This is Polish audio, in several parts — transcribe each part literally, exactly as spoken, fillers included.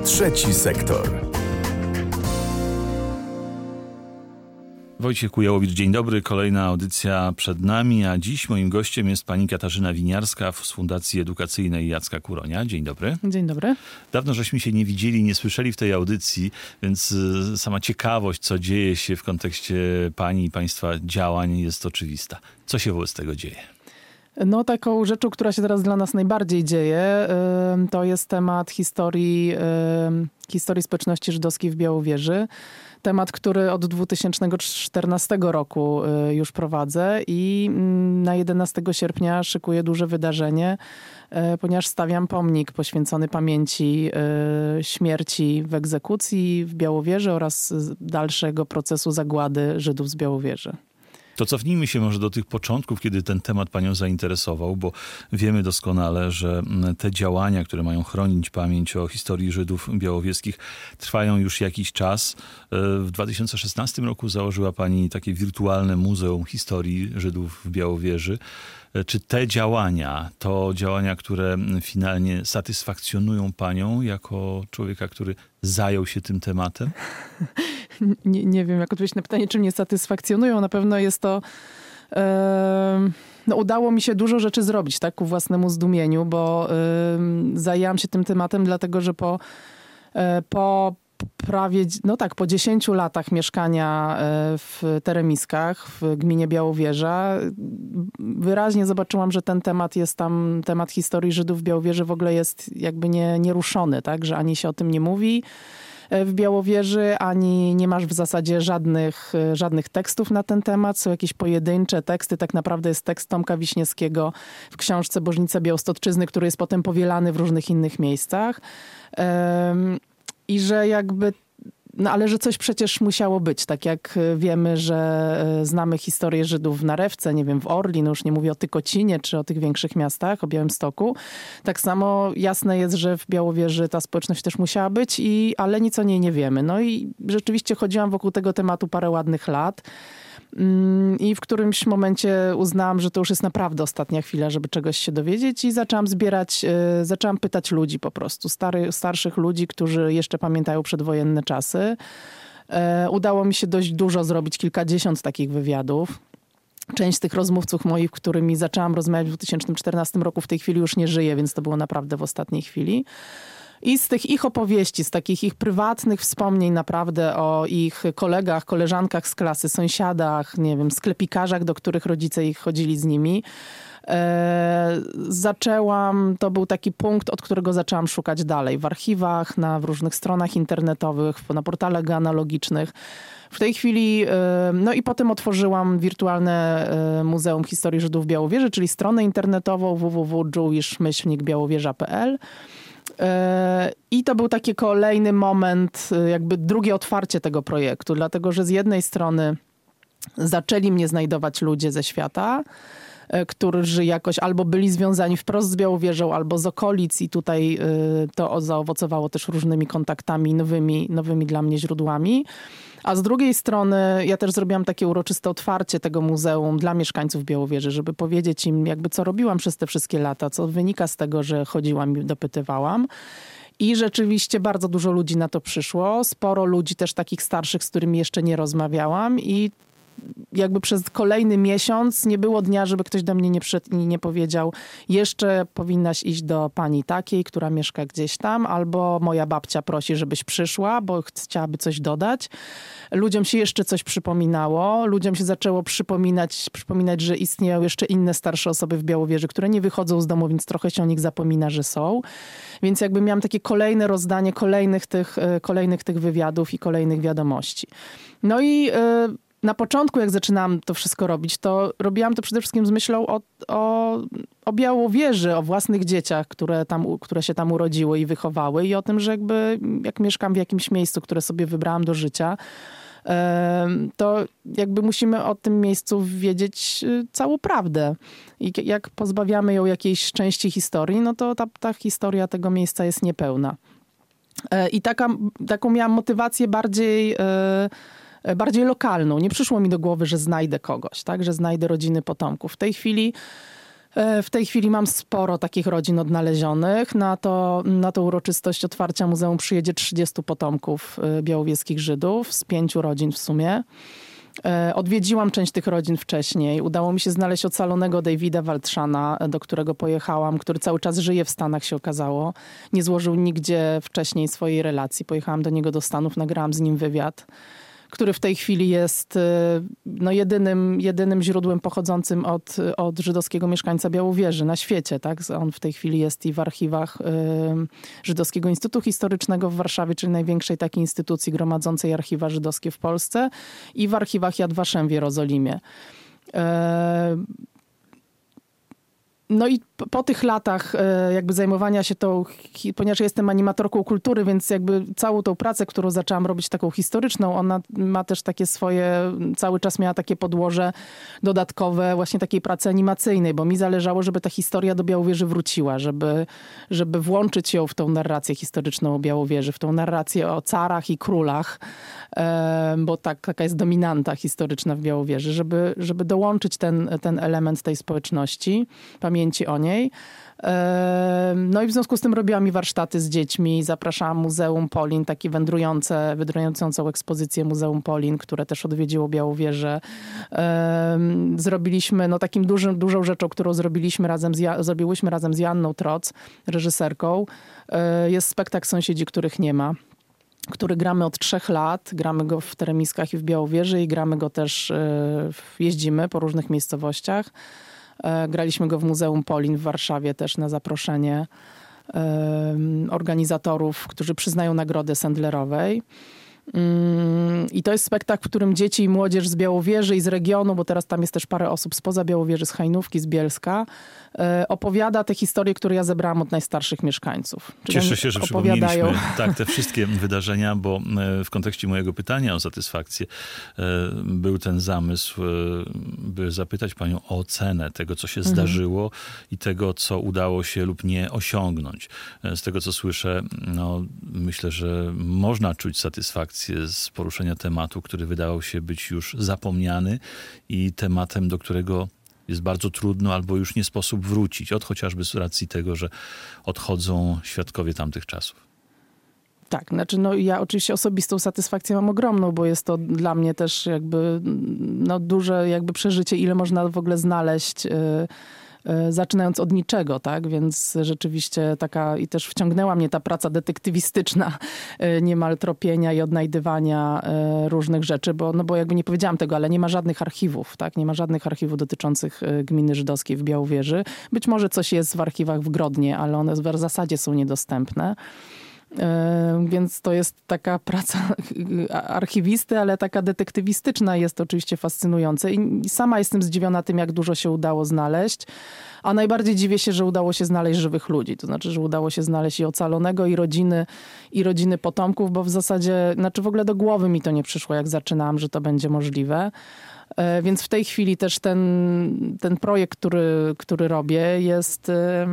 Trzeci sektor. Wojciech Kujałowicz, dzień dobry. Kolejna audycja przed nami, a dziś moim gościem jest pani Katarzyna Winiarska z Fundacji Edukacyjnej Jacka Kuronia. Dzień dobry. Dzień dobry. Dawno żeśmy się nie widzieli, nie słyszeli w tej audycji, więc sama ciekawość, co dzieje się w kontekście pani i państwa działań jest oczywista. Co się wobec tego dzieje? No taką rzeczą, która się teraz dla nas najbardziej dzieje, to jest temat historii, historii społeczności żydowskiej w Białowieży. Temat, który od dwa tysiące czternastego roku już prowadzę i na jedenastego sierpnia szykuję duże wydarzenie, ponieważ stawiam pomnik poświęcony pamięci śmierci w egzekucji w Białowieży oraz dalszego procesu zagłady Żydów z Białowieży. To cofnijmy się może do tych początków, kiedy ten temat panią zainteresował, bo wiemy doskonale, że te działania, które mają chronić pamięć o historii Żydów białowieskich, trwają już jakiś czas. W dwa tysiące szesnastym roku założyła pani takie wirtualne Muzeum Historii Żydów w Białowieży. Czy te działania, to działania, które finalnie satysfakcjonują panią jako człowieka, który zajął się tym tematem? Nie, nie wiem, jak odpowiedzieć na pytanie, czy mnie satysfakcjonują. Na pewno jest to... Yy, no udało mi się dużo rzeczy zrobić, tak, ku własnemu zdumieniu, bo yy, zajęłam się tym tematem, dlatego że po, yy, po prawie, no tak, po dziesięciu latach mieszkania w Teremiskach, w gminie Białowieża, wyraźnie zobaczyłam, że ten temat jest tam, temat historii Żydów w Białowieży w ogóle jest jakby nie, nieruszony, tak, że ani się o tym nie mówi w Białowieży, ani nie masz w zasadzie żadnych, żadnych tekstów na ten temat. Są jakieś pojedyncze teksty. Tak naprawdę jest tekst Tomka Wiśniewskiego w książce Bożnica Białostocczyzny, który jest potem powielany w różnych innych miejscach. Um, I że jakby... No ale że coś przecież musiało być. Tak jak wiemy, że znamy historię Żydów w Narewce, nie wiem, w Orli, no już nie mówię o Tykocinie czy o tych większych miastach, o Białymstoku. Tak samo jasne jest, że w Białowieży ta społeczność też musiała być, i, ale nic o niej nie wiemy. No i rzeczywiście chodziłam wokół tego tematu parę ładnych lat. I w którymś momencie uznałam, że to już jest naprawdę ostatnia chwila, żeby czegoś się dowiedzieć, i zaczęłam zbierać, zaczęłam pytać ludzi po prostu, stary, starszych ludzi, którzy jeszcze pamiętają przedwojenne czasy. Udało mi się dość dużo zrobić, kilkadziesiąt takich wywiadów. Część z tych rozmówców moich, którymi zaczęłam rozmawiać w dwa tysiące czternastym roku, w tej chwili już nie żyje, więc to było naprawdę w ostatniej chwili. I z tych ich opowieści, z takich ich prywatnych wspomnień naprawdę o ich kolegach, koleżankach z klasy, sąsiadach, nie wiem, sklepikarzach, do których rodzice ich chodzili z nimi, e, zaczęłam, to był taki punkt, od którego zaczęłam szukać dalej. W archiwach, na w różnych stronach internetowych, na portalach genealogicznych. W tej chwili, no i potem otworzyłam wirtualne Muzeum Historii Żydów w Białowieży, czyli stronę internetową w w w kropka jewish myślnik białowieża kropka p l. I to był taki kolejny moment, jakby drugie otwarcie tego projektu, dlatego że z jednej strony zaczęli mnie znajdować ludzie ze świata, którzy jakoś albo byli związani wprost z Białowieżą, albo z okolic, i tutaj to zaowocowało też różnymi kontaktami, nowymi, nowymi dla mnie źródłami. A z drugiej strony ja też zrobiłam takie uroczyste otwarcie tego muzeum dla mieszkańców Białowieży, żeby powiedzieć im jakby co robiłam przez te wszystkie lata, co wynika z tego, że chodziłam i dopytywałam. I rzeczywiście bardzo dużo ludzi na to przyszło. Sporo ludzi też takich starszych, z którymi jeszcze nie rozmawiałam, i jakby przez kolejny miesiąc nie było dnia, żeby ktoś do mnie nie przyszedł i nie powiedział: jeszcze powinnaś iść do pani takiej, która mieszka gdzieś tam, albo moja babcia prosi, żebyś przyszła, bo chciałaby coś dodać. Ludziom się jeszcze coś przypominało. Ludziom się zaczęło przypominać, przypominać, że istnieją jeszcze inne starsze osoby w Białowieży, które nie wychodzą z domu, więc trochę się o nich zapomina, że są. Więc jakby miałam takie kolejne rozdanie kolejnych tych, kolejnych tych wywiadów i kolejnych wiadomości. No i yy, na początku, jak zaczynałam to wszystko robić, to robiłam to przede wszystkim z myślą o, o, o Białowieży, o własnych dzieciach, które, tam, które się tam urodziły i wychowały, i o tym, że jakby jak mieszkam w jakimś miejscu, które sobie wybrałam do życia, to jakby musimy o tym miejscu wiedzieć całą prawdę. I jak pozbawiamy ją jakiejś części historii, no to ta, ta historia tego miejsca jest niepełna. I taka, taką miałam motywację bardziej... bardziej lokalną. Nie przyszło mi do głowy, że znajdę kogoś, tak? Że znajdę rodziny potomków. W tej chwili W tej chwili mam sporo takich rodzin odnalezionych. Na, to, na tą uroczystość otwarcia muzeum przyjedzie trzydziestu potomków białowieskich Żydów z pięciu rodzin w sumie. Odwiedziłam część tych rodzin wcześniej. Udało mi się znaleźć ocalonego Davida Waldszana, do którego pojechałam, który cały czas żyje w Stanach, się okazało. Nie złożył nigdzie wcześniej swojej relacji. Pojechałam do niego do Stanów, nagrałam z nim wywiad, który w tej chwili jest no, jedynym, jedynym źródłem pochodzącym od, od żydowskiego mieszkańca Białowieży na świecie. Tak? On w tej chwili jest i w archiwach y, Żydowskiego Instytutu Historycznego w Warszawie, czyli największej takiej instytucji gromadzącej archiwa żydowskie w Polsce, i w archiwach Yad Vashem w Jerozolimie. Y, No i po tych latach jakby zajmowania się tą, ponieważ jestem animatorką kultury, więc jakby całą tą pracę, którą zaczęłam robić taką historyczną, ona ma też takie swoje, cały czas miała takie podłoże dodatkowe właśnie takiej pracy animacyjnej, bo mi zależało, żeby ta historia do Białowieży wróciła, żeby, żeby włączyć ją w tą narrację historyczną o Białowieży, w tą narrację o carach i królach, bo tak, taka jest dominanta historyczna w Białowieży, żeby, żeby dołączyć ten, ten element tej społeczności, pamięci o niej. No i w związku z tym robiłam mi warsztaty z dziećmi, zapraszałam Muzeum Polin, takie wędrujące, wędrującą ekspozycję Muzeum Polin, które też odwiedziło Białowieżę. Zrobiliśmy, no takim dużym, dużą rzeczą, którą zrobiliśmy razem z, zrobiłyśmy razem z Joanną Troc, reżyserką, jest spektakl Sąsiedzi, których nie ma, który gramy od trzech lat. Gramy go w Teremiskach i w Białowieży i gramy go też, jeździmy po różnych miejscowościach. Graliśmy go w Muzeum Polin w Warszawie też na zaproszenie organizatorów, którzy przyznają nagrodę Sendlerowej. I to jest spektakl, w którym dzieci i młodzież z Białowieży i z regionu, bo teraz tam jest też parę osób spoza Białowieży, z Hajnówki, z Bielska, opowiada te historie, które ja zebrałam od najstarszych mieszkańców. Czyli Cieszę się, że przypomnieliśmy tak, te wszystkie wydarzenia, bo w kontekście mojego pytania o satysfakcję był ten zamysł, by zapytać panią o ocenę tego, co się mhm. zdarzyło i tego, co udało się lub nie osiągnąć. Z tego, co słyszę, no, myślę, że można czuć satysfakcję z poruszenia tematu, który wydawał się być już zapomniany i tematem, do którego jest bardzo trudno albo już nie sposób wrócić. Od chociażby z racji tego, że odchodzą świadkowie tamtych czasów. Tak, znaczy no ja oczywiście osobistą satysfakcję mam ogromną, bo jest to dla mnie też jakby no duże jakby przeżycie, ile można w ogóle znaleźć, yy, yy, zaczynając od niczego, tak? Więc rzeczywiście taka i też wciągnęła mnie ta praca detektywistyczna, yy, niemal tropienia i odnajdywania yy, różnych rzeczy, bo, no bo jakby nie powiedziałam tego, ale nie ma żadnych archiwów, tak? Nie ma żadnych archiwów dotyczących yy, gminy żydowskiej w Białowieży. Być może coś jest w archiwach w Grodnie, ale one w zasadzie są niedostępne. Więc to jest taka praca archiwisty, ale taka detektywistyczna, jest to oczywiście fascynujące. I sama jestem zdziwiona tym, jak dużo się udało znaleźć. A najbardziej dziwię się, że udało się znaleźć żywych ludzi. To znaczy, że udało się znaleźć i ocalonego, i rodziny, i rodziny potomków, bo w zasadzie, znaczy w ogóle do głowy mi to nie przyszło, jak zaczynałam, że to będzie możliwe. Więc w tej chwili też ten, ten projekt, który, który robię, jest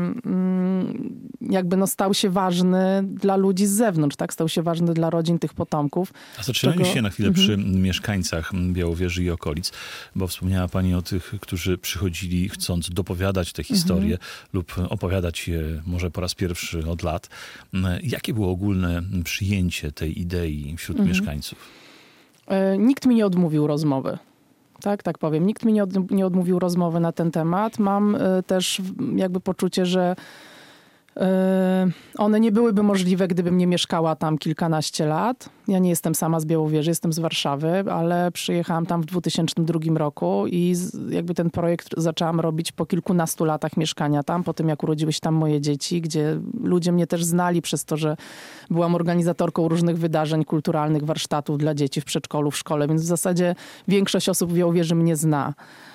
jakby no stał się ważny dla ludzi z zewnątrz, tak? Stał się ważny dla rodzin tych potomków. A zatrzymajmy czego... się na chwilę przy mhm. mieszkańcach Białowieży i okolic, bo wspomniała pani o tych, którzy przychodzili chcąc dopowiadać te historie mhm. lub opowiadać je może po raz pierwszy od lat. Jakie było ogólne przyjęcie tej idei wśród mhm. mieszkańców? Nikt mi nie odmówił rozmowy. Tak, tak powiem. Nikt mi nie, od, nie odmówił rozmowy na ten temat. Mam y, też jakby poczucie, że y, one nie byłyby możliwe, gdybym nie mieszkała tam kilkanaście lat. Ja nie jestem sama z Białowieży, jestem z Warszawy, ale przyjechałam tam w dwutysięcznym drugim roku i z, jakby ten projekt zaczęłam robić po kilkunastu latach mieszkania tam, po tym jak urodziły się tam moje dzieci, gdzie ludzie mnie też znali przez to, że byłam organizatorką różnych wydarzeń kulturalnych, warsztatów dla dzieci w przedszkolu, w szkole, więc w zasadzie większość osób w Białowieży mnie zna.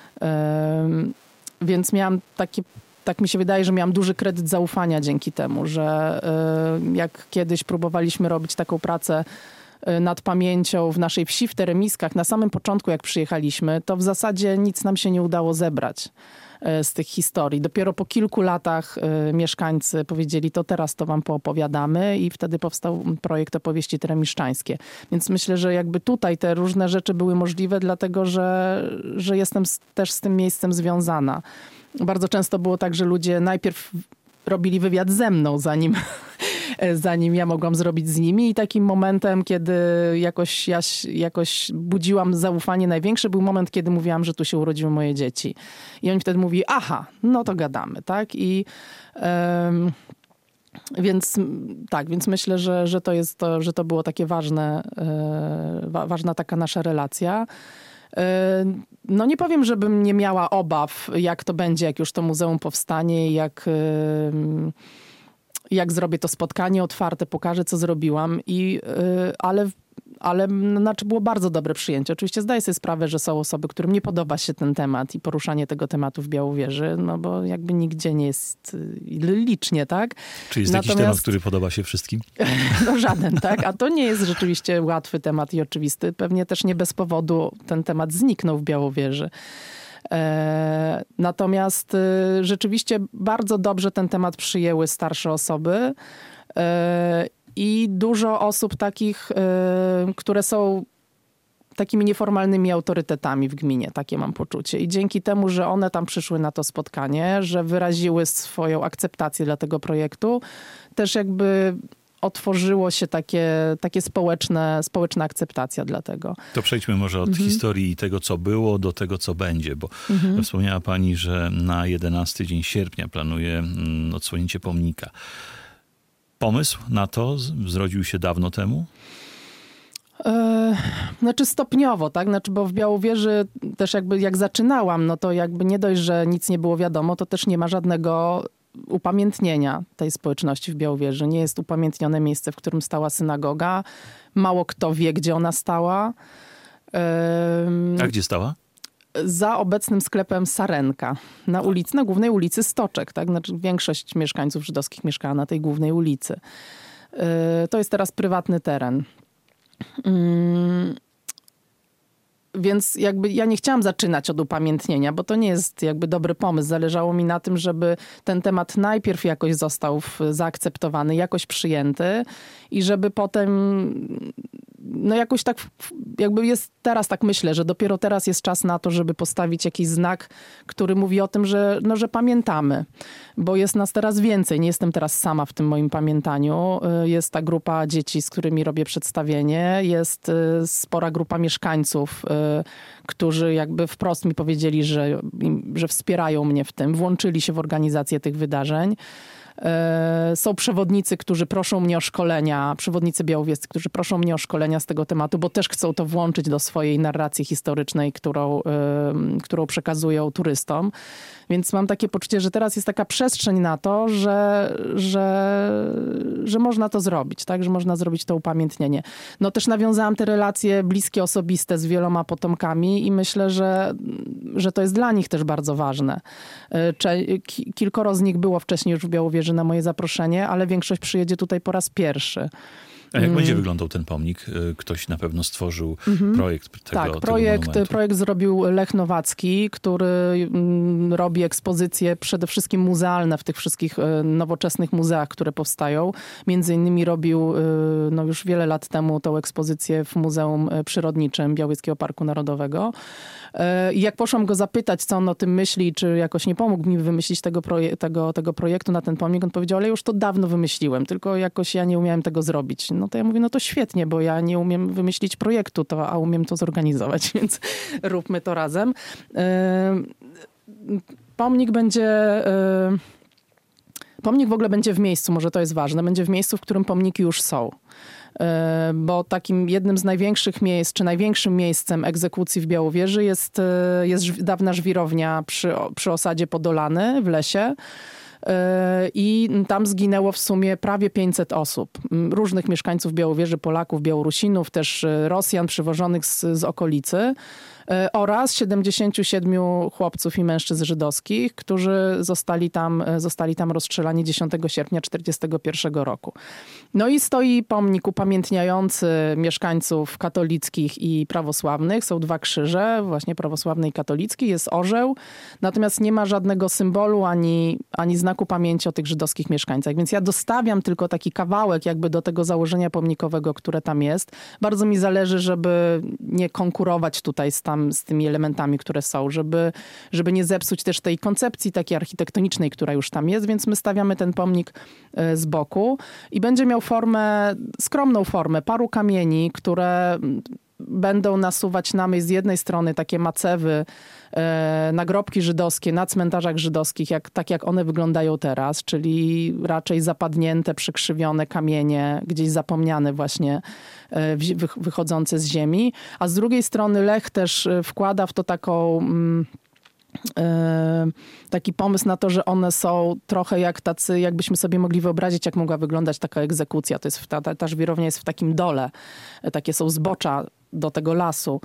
Ym, więc miałam takie Tak mi się wydaje, że miałam duży kredyt zaufania dzięki temu, że y, jak kiedyś próbowaliśmy robić taką pracę y, nad pamięcią w naszej wsi, w Teremiskach, na samym początku jak przyjechaliśmy, to w zasadzie nic nam się nie udało zebrać. z tych historii. Dopiero po kilku latach mieszkańcy powiedzieli, to teraz to wam poopowiadamy i wtedy powstał projekt Opowieści Teremiszczańskie. Więc myślę, że jakby tutaj te różne rzeczy były możliwe, dlatego że, że jestem też z tym miejscem związana. Bardzo często było tak, że ludzie najpierw robili wywiad ze mną, zanim, zanim ja mogłam zrobić z nimi. I takim momentem, kiedy jakoś, ja, jakoś budziłam zaufanie największe, był moment, kiedy mówiłam, że tu się urodziły moje dzieci. I oni wtedy mówili, aha, no to gadamy, tak? I um, więc tak, więc myślę, że, że to jest to, że to było takie ważne, e, wa, ważna taka nasza relacja. No nie powiem, żebym nie miała obaw, jak to będzie, jak już to muzeum powstanie, jak, jak zrobię to spotkanie otwarte, pokażę, co zrobiłam. I, ale, ale znaczy było bardzo dobre przyjęcie. Oczywiście zdaję sobie sprawę, że są osoby, którym nie podoba się ten temat i poruszanie tego tematu w Białowieży, no bo jakby nigdzie nie jest licznie, tak? Czy jest Natomiast... jakiś temat, który podoba się wszystkim? No żaden, tak? A to nie jest rzeczywiście łatwy temat i oczywisty. Pewnie też nie bez powodu ten temat zniknął w Białowieży. E, natomiast e, rzeczywiście bardzo dobrze ten temat przyjęły starsze osoby. E, I dużo osób takich, y, które są takimi nieformalnymi autorytetami w gminie, takie mam poczucie. I dzięki temu, że one tam przyszły na to spotkanie, że wyraziły swoją akceptację dla tego projektu, też jakby otworzyło się takie, takie społeczne, społeczna akceptacja dla tego. To przejdźmy może od mhm. historii tego, co było, do tego, co będzie, bo mhm. wspomniała pani, że na jedenasty dzień sierpnia planuje mm, odsłonięcie pomnika. Pomysł na to zrodził się dawno temu? E, znaczy stopniowo, tak? Znaczy, bo w Białowieży też jakby jak zaczynałam, no to jakby nie dość, że nic nie było wiadomo, to też nie ma żadnego upamiętnienia tej społeczności w Białowieży. Nie jest upamiętnione miejsce, w którym stała synagoga. Mało kto wie, gdzie ona stała. E, A gdzie stała? Za obecnym sklepem Sarenka, na ulicy, na głównej ulicy Stoczek, tak? Znaczy większość mieszkańców żydowskich mieszkała na tej głównej ulicy. Yy, to jest teraz prywatny teren. Yy, więc jakby ja nie chciałam zaczynać od upamiętnienia, bo to nie jest jakby dobry pomysł. Zależało mi na tym, żeby ten temat najpierw jakoś został zaakceptowany, jakoś przyjęty i żeby potem no jakoś tak jakby jest teraz tak myślę, że dopiero teraz jest czas na to, żeby postawić jakiś znak, który mówi o tym, że, no, że pamiętamy, bo jest nas teraz więcej. Nie jestem teraz sama w tym moim pamiętaniu. Jest ta grupa dzieci, z którymi robię przedstawienie. Jest spora grupa mieszkańców, którzy jakby wprost mi powiedzieli, że, że wspierają mnie w tym, włączyli się w organizację tych wydarzeń. Są przewodnicy, którzy proszą mnie o szkolenia, przewodnicy białowiescy, którzy proszą mnie o szkolenia z tego tematu, bo też chcą to włączyć do swojej narracji historycznej, którą, którą przekazują turystom. Więc mam takie poczucie, że teraz jest taka przestrzeń na to, że, że, że można to zrobić, tak? Że można zrobić to upamiętnienie. No też nawiązałam te relacje bliskie, osobiste z wieloma potomkami i myślę, że, że to jest dla nich też bardzo ważne. Kilkoro z nich było wcześniej już w Białowieży na moje zaproszenie, ale większość przyjedzie tutaj po raz pierwszy. A jak będzie wyglądał ten pomnik? Ktoś na pewno stworzył mm-hmm. projekt tego, tak, tego projekt, monumentu. projekt zrobił Lech Nowacki, który mm, robi ekspozycje przede wszystkim muzealne w tych wszystkich y, nowoczesnych muzeach, które powstają. Między innymi robił y, no już wiele lat temu tą ekspozycję w Muzeum Przyrodniczym Białowieskiego Parku Narodowego. I y, jak poszłam go zapytać, co on o tym myśli, czy jakoś nie pomógł mi wymyślić tego, proje- tego, tego projektu na ten pomnik, on powiedział, ale już to dawno wymyśliłem, tylko jakoś ja nie umiałem tego zrobić. No to ja mówię, no to świetnie, bo ja nie umiem wymyślić projektu, to, a umiem to zorganizować, więc róbmy to razem. Pomnik będzie... Pomnik w ogóle będzie w miejscu, może to jest ważne, będzie w miejscu, w którym pomniki już są. Bo takim jednym z największych miejsc, czy największym miejscem egzekucji w Białowieży jest, jest dawna żwirownia przy, przy osadzie Podolany w lesie. I tam zginęło w sumie prawie pięćset osób. Różnych mieszkańców Białowieży, Polaków, Białorusinów, też Rosjan przywożonych z, z okolicy. oraz siedemdziesięciu siedmiu chłopców i mężczyzn żydowskich, którzy zostali tam, zostali tam rozstrzelani dziesiątego sierpnia czterdziestego pierwszego roku. No i stoi pomnik upamiętniający mieszkańców katolickich i prawosławnych. Są dwa krzyże, właśnie prawosławny i katolicki, jest orzeł, natomiast nie ma żadnego symbolu ani, ani znaku pamięci o tych żydowskich mieszkańcach. Więc ja dostawiam tylko taki kawałek jakby do tego założenia pomnikowego, które tam jest. Bardzo mi zależy, żeby nie konkurować tutaj z, tam, z tymi elementami, które są, żeby, żeby nie zepsuć też tej koncepcji takiej architektonicznej, która już tam jest, więc my stawiamy ten pomnik z boku i będzie miał formę, skromną formę, paru kamieni, które będą nasuwać na myśl z jednej strony takie macewy, e, nagrobki żydowskie na cmentarzach żydowskich, jak, tak jak one wyglądają teraz, czyli raczej zapadnięte, przykrzywione kamienie, gdzieś zapomniane właśnie, e, wy, wychodzące z ziemi. A z drugiej strony Lech też wkłada w to taką... Mm, taki pomysł na to, że one są trochę jak tacy, jakbyśmy sobie mogli wyobrazić, jak mogła wyglądać taka egzekucja. To jest, ta, ta żwirownia jest w takim dole. Takie są zbocza do tego lasu,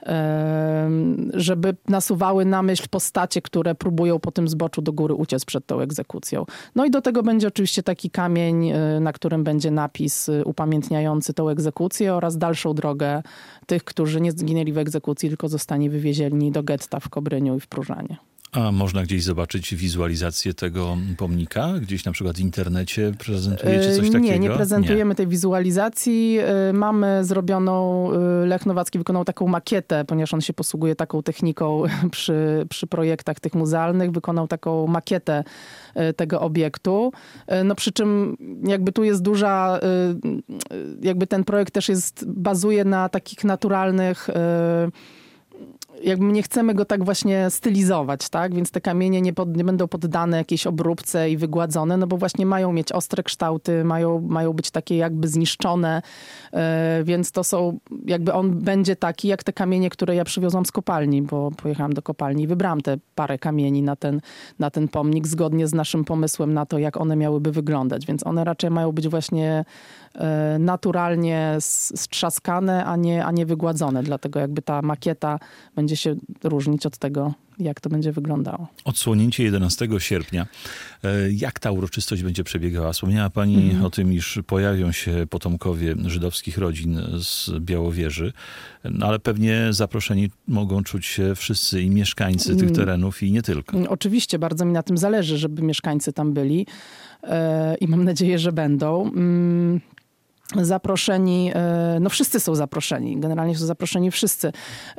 żeby nasuwały na myśl postacie, które próbują po tym zboczu do góry uciec przed tą egzekucją. No i do tego będzie oczywiście taki kamień, na którym będzie napis upamiętniający tą egzekucję oraz dalszą drogę tych, którzy nie zginęli w egzekucji, tylko zostali wywiezieni do getta w Kobryniu i w Próżanie. A można gdzieś zobaczyć wizualizację tego pomnika? Gdzieś na przykład w internecie prezentujecie coś takiego? Nie, nie prezentujemy nie. tej wizualizacji. Mamy zrobioną, Lech Nowacki wykonał taką makietę, ponieważ on się posługuje taką techniką przy, przy projektach tych muzealnych. Wykonał taką makietę tego obiektu. No przy czym jakby tu jest duża, jakby ten projekt też jest, bazuje na takich naturalnych, jakby nie chcemy go tak właśnie stylizować, tak? Więc te kamienie nie, pod, nie będą poddane jakiejś obróbce i wygładzone, no bo właśnie mają mieć ostre kształty, mają, mają być takie jakby zniszczone, yy, więc to są, jakby on będzie taki jak te kamienie, które ja przywiozłam z kopalni, bo pojechałam do kopalni i wybrałam te parę kamieni na ten, na ten pomnik zgodnie z naszym pomysłem na to, jak one miałyby wyglądać, więc one raczej mają być właśnie yy, naturalnie strzaskane, a nie, a nie wygładzone, dlatego jakby ta makieta będzie się różnić od tego, jak to będzie wyglądało. Odsłonięcie jedenastego sierpnia. Jak ta uroczystość będzie przebiegała? Wspomniała pani mm. o tym, iż pojawią się potomkowie żydowskich rodzin z Białowieży, no ale pewnie zaproszeni mogą czuć się wszyscy i mieszkańcy mm. tych terenów i nie tylko. Oczywiście, bardzo mi na tym zależy, żeby mieszkańcy tam byli i mam nadzieję, że będą. Zaproszeni, no wszyscy są zaproszeni, generalnie są zaproszeni wszyscy.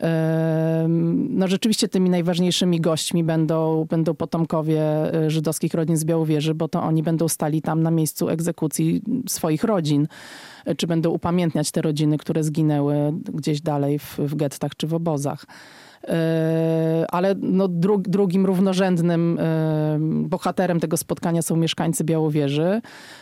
No rzeczywiście tymi najważniejszymi gośćmi będą, będą potomkowie żydowskich rodzin z Białowieży, bo to oni będą stali tam na miejscu egzekucji swoich rodzin, czy będą upamiętniać te rodziny, które zginęły gdzieś dalej w, w gettach czy w obozach. Ale no dru, drugim równorzędnym bohaterem tego spotkania są mieszkańcy Białowieży.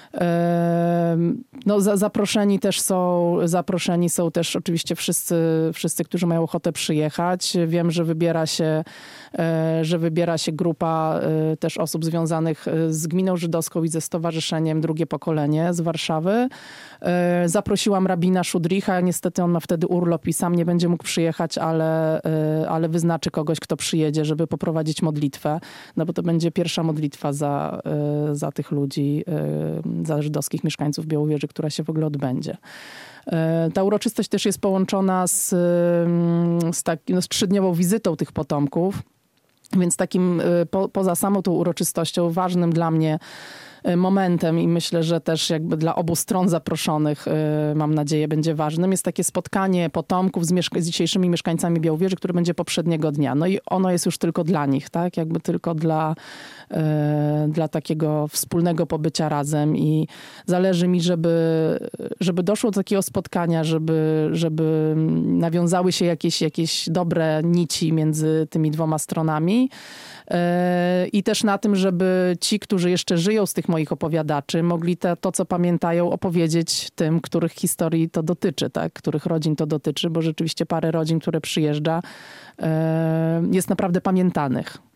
No, za, zaproszeni też są, zaproszeni są też oczywiście wszyscy, wszyscy, którzy mają ochotę przyjechać. Wiem, że wybiera się, że wybiera się grupa też osób związanych z Gminą Żydowską i ze Stowarzyszeniem Drugie Pokolenie z Warszawy. Zaprosiłam rabina Szudricha. Niestety on ma wtedy urlop i sam nie będzie mógł przyjechać, ale, ale wyznaczy kogoś, kto przyjedzie, żeby poprowadzić modlitwę. No bo to będzie pierwsza modlitwa za, za tych ludzi, za żydowskich mieszkańców Białowieży, która się w ogóle odbędzie. Ta uroczystość też jest połączona z, z, tak, no, z trzydniową wizytą tych potomków, więc takim po, poza samą tą uroczystością ważnym dla mnie momentem i myślę, że też jakby dla obu stron zaproszonych, mam nadzieję, będzie ważnym, jest takie spotkanie potomków z, mieszka- z dzisiejszymi mieszkańcami Białowieży, które będzie poprzedniego dnia. No i ono jest już tylko dla nich, tak? Jakby tylko dla, e, dla takiego wspólnego pobycia razem i zależy mi, żeby, żeby doszło do takiego spotkania, żeby, żeby nawiązały się jakieś, jakieś dobre nici między tymi dwoma stronami. I też na tym, żeby ci, którzy jeszcze żyją z tych moich opowiadaczy, mogli te, to, co pamiętają, opowiedzieć tym, których historii to dotyczy, tak? Których rodzin to dotyczy, bo rzeczywiście parę rodzin, które przyjeżdża, jest naprawdę pamiętanych.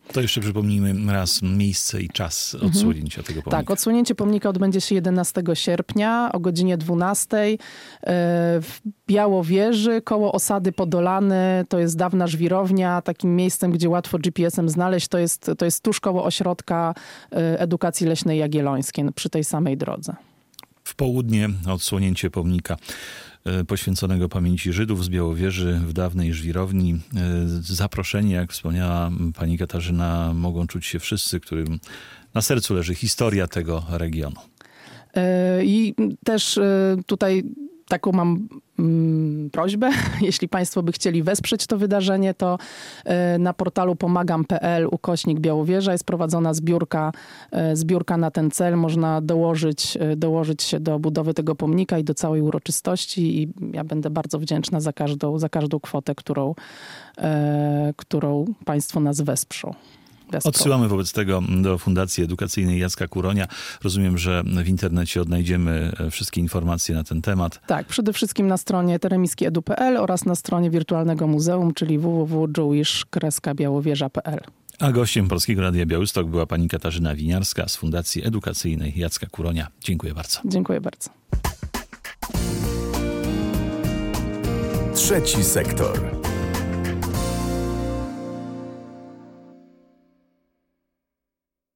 To jeszcze przypomnijmy raz miejsce i czas odsłonięcia mhm. tego pomnika. Tak, odsłonięcie pomnika odbędzie się jedenastego sierpnia o godzinie dwunastej w Białowieży, koło osady Podolany. To jest dawna żwirownia, takim miejscem, gdzie łatwo G P S-em znaleźć. To jest, to jest tuż koło ośrodka edukacji leśnej jagiellońskiej, przy tej samej drodze. W południe odsłonięcie pomnika poświęconego pamięci Żydów z Białowieży w dawnej żwirowni. Zaproszeni, jak wspomniała pani Katarzyna, mogą czuć się wszyscy, którym na sercu leży historia tego regionu. I też tutaj taką mam mm, prośbę, jeśli państwo by chcieli wesprzeć to wydarzenie, to y, na portalu pomagam kropka p l ukośnik Białowieża jest prowadzona zbiórka, y, zbiórka na ten cel. Można dołożyć, y, dołożyć się do budowy tego pomnika i do całej uroczystości i ja będę bardzo wdzięczna za każdą, za każdą kwotę, którą, y, którą państwo nas wesprzą. Odsyłamy wobec tego do Fundacji Edukacyjnej Jacka Kuronia. Rozumiem, że w internecie odnajdziemy wszystkie informacje na ten temat. Tak, przede wszystkim na stronie teremiski kropka edu kropka p l oraz na stronie wirtualnego muzeum, czyli w w w kropka jewish kropka białowieża kropka p l. A gościem Polskiego Radia Białystok była pani Katarzyna Winiarska z Fundacji Edukacyjnej Jacka Kuronia. Dziękuję bardzo. Dziękuję bardzo. Trzeci sektor.